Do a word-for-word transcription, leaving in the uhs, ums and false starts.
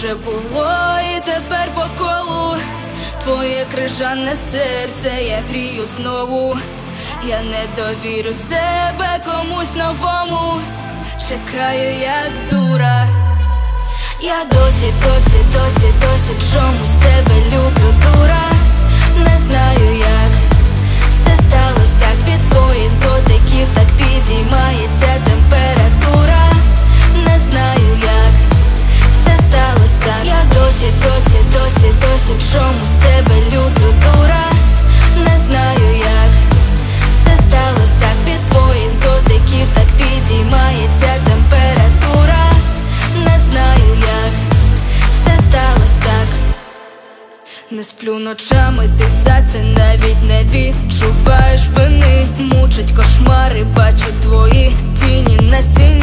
вже було і тепер по колу. Твоє крижане серце я грію знову. Я не довірю себе комусь новому. Чекаю як дура. Я досі, досі, досі, досі чомусь тебе люблю, дура. Не знаю як все сталося так, від твоїх дотиків так підіймається температура. Не знаю як все сталося так. Я досі, досі, досі, досі чомусь тебе люблю, дура. Не знаю як все сталося так, від твоїх дотиків так підіймається температура. Не знаю як все сталося так. Не сплю ночами, ти за це навіть не відчуваєш вини. Мучать кошмари, бачу твої тіні на стіні.